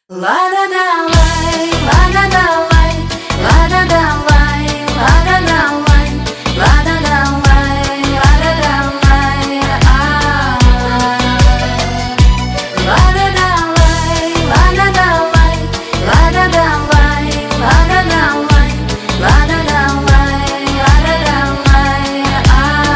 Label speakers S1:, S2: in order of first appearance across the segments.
S1: Лада давай, лада давай, лада давай, лада давай, лада давай, лада давай, лада давай, лада давай, лада давай, лада давай, лада давай, лада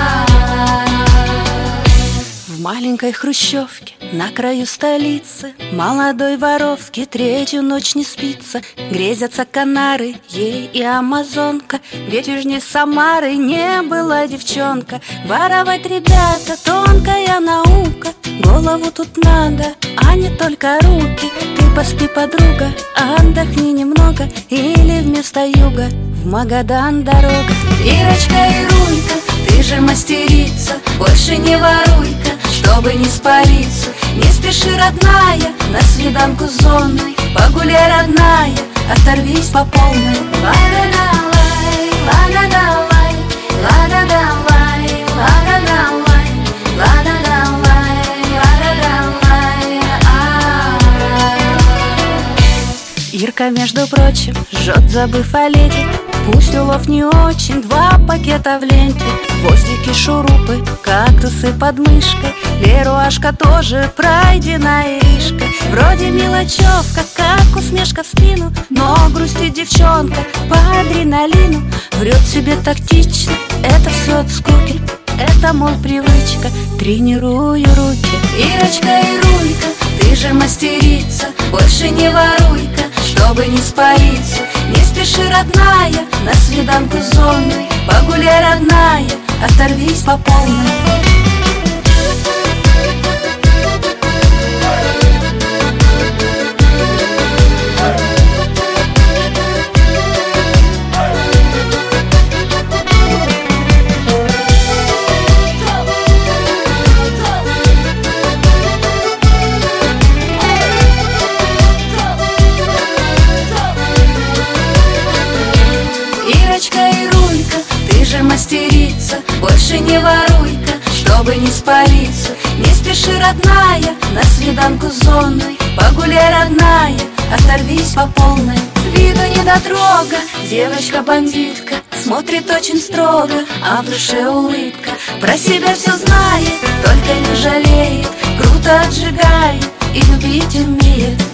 S1: давай. В маленькой хрущевке на краю столицы молодой воровке третью ночь не спится. Грезятся Канары, ей и амазонка, ведь южнее Самары не была девчонка. Воровать, ребята, тонкая наука, голову тут надо, а не только руки. Ты поспи, подруга, отдохни немного, или вместо юга в Магадан дорога. Ирочка и Руйка, ты же мастерица, больше не воруй-ка, чтобы не спалиться. Не спеши, родная, на свиданку с зоной. Погуляй, родная, оторвись по полной. Лада давай, лада давай, лада давай, лада давай, лада давай, лада давай. Ирка, между прочим, жжет, забыв о леди. Пусть улов не очень, 2 пакета в ленте. Гвоздики, шурупы, кактусы под мышкой. Леруашка тоже пройденная иришка. Вроде мелочевка, как усмешка в спину, но грустит девчонка по адреналину. Врет себе тактично, это все от скуки, это, мол, привычка, тренирую руки. Ирочка и Руйка, ты же мастерица, больше не воруй-ка, чтобы не спалиться. Не спеши, родная, на свиданку с зоной. Погуляй, родная, оторвись по полной. Ирочка и Руйка, ты же мастерица, больше не воруй-ка, чтобы не спалиться. Не спеши, родная, на свиданку с зоной. Погуляй, родная, оторвись по полной. С виду недотрога, девочка-бандитка, смотрит очень строго, а в душе улыбка. Про себя все знает, только не жалеет, круто отжигает и любить умеет.